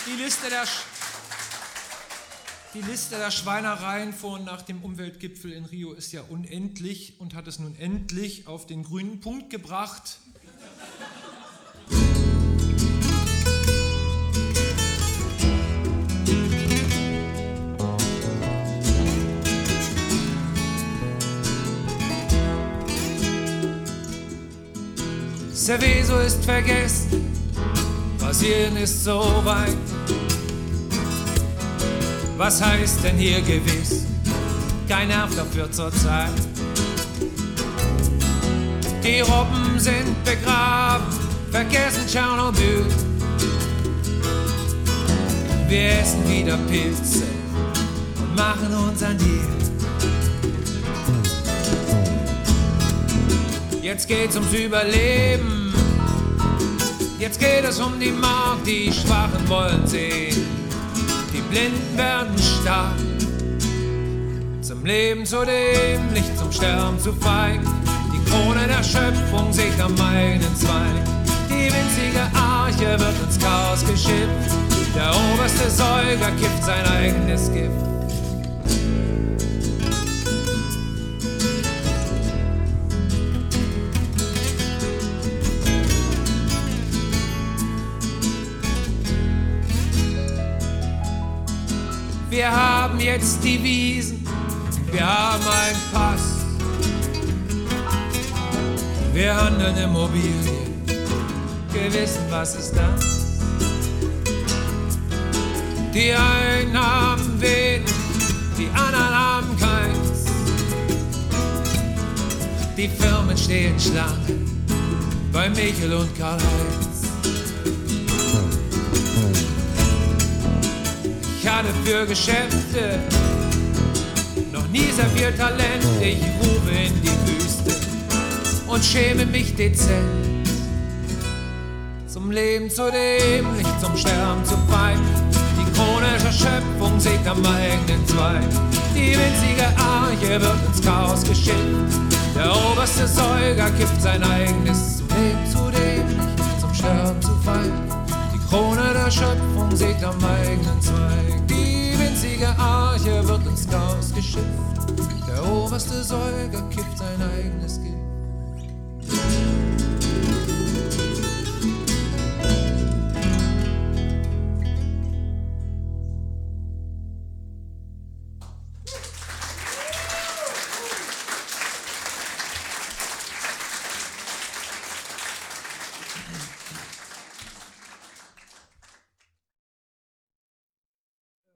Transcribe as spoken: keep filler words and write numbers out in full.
Die Liste der, Sch die Liste der Schweinereien vor und nach dem Umweltgipfel in Rio ist ja unendlich und hat es nun endlich auf den grünen Punkt gebracht. Seveso ist vergessen, Brasilien ist so weit. Was heißt denn hier gewiss? Kein Nerv dafür zur Zeit. Die Robben sind begraben, vergessen Tschernobyl. Wir essen wieder Pilze und machen unseren Deal. Jetzt geht's ums Überleben. Jetzt geht es um die Macht, die Schwachen wollen sehen. Die Blinden werden stark. Zum Leben zu dämlich, zum Sterben zu feig. Die Krone der Schöpfung sägt am eigenen Zweig. Die winzige Arche wird ins Chaos geschippt. Der oberste Säuger kippt sein eigenes Gift. Wir haben jetzt die Wiesen, wir haben einen Pass. Wir handeln Immobilien, gewissen, was ist das? Die einen haben wen, die anderen haben keins. Die Firmen stehen Schlange bei Michel und Karl-Heinz. Ich hatte für Geschäfte noch nie sehr viel Talent. Ich rufe in die Wüste und schäme mich dezent. Zum Leben zu dämlich, zum Sterben zu feig. Die Krone der Schöpfung sägt am eigenen Zweig. Die winzige Arche wird ins Chaos geschickt. Der oberste Säuger kippt sein eigenes. Zum Leben zu dämlich, zum Sterben zu feig. Die Krone der Schöpfung sägt am eigenen Zweig. Die winzige Arche wird ins Chaos geschifft. Der oberste Säuger kippt sein eigenes Gift.